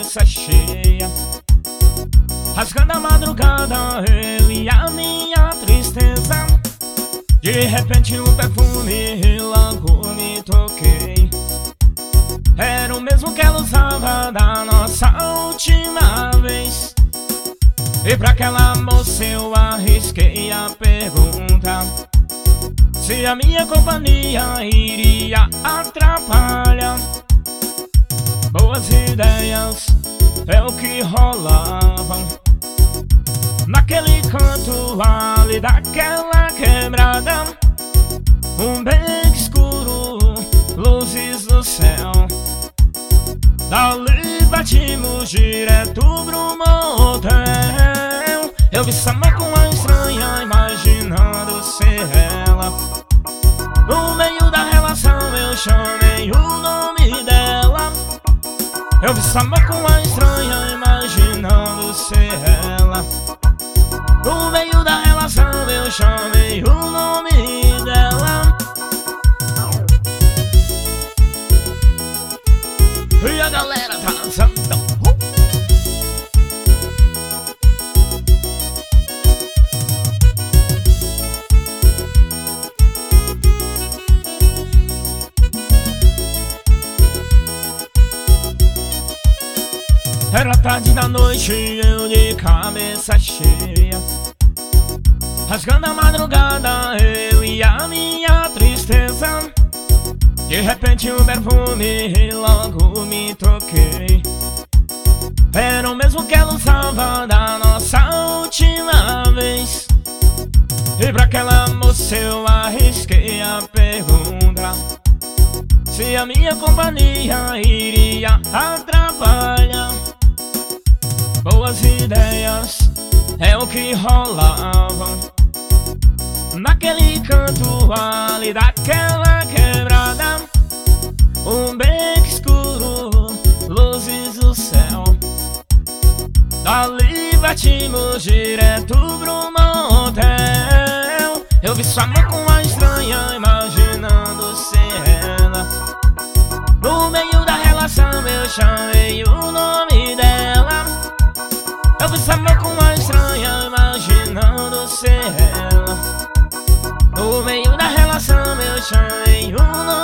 cabeça cheia, rasgando a madrugada, eu e a minha tristeza. De repente um perfume logo me toquei. Era o mesmo que ela usava da nossa última vez. E pra aquela moça eu arrisquei a pergunta se a minha companhia iria atrapalhar. Boas ideias é o que rolavam naquele canto ali daquela quebrada. Um beco escuro, luzes no céu. Dali partimos direto pro motel. Eu vi Samar com a estranha, imaginando ser ela. No meio da relação eu chamei o nome dela. Eu vi Samar com a estranha, imaginando ser ela. No meio da relação eu chamei o nome dela. E a galera tá dançando. Era tarde da noite, eu de cabeça cheia, rasgando a madrugada, eu e a minha tristeza. De repente um perfume logo me toquei. Era o mesmo que ela usava da nossa última vez. E pra aquela moça eu arrisquei a pergunta se a minha companhia iria atrapalhar. Boas ideias é o que rolavam naquele canto ali daquela quebrada. Um beco escuro, luzes no céu. Dali partimos direto pro motel. Eu vi Samar com a estranha, imaginando ser ela. No meio da relação eu chamei o nome dela. Eu vi Samar com a estranha, imaginando ser ela. No meio da relação eu chamei o nome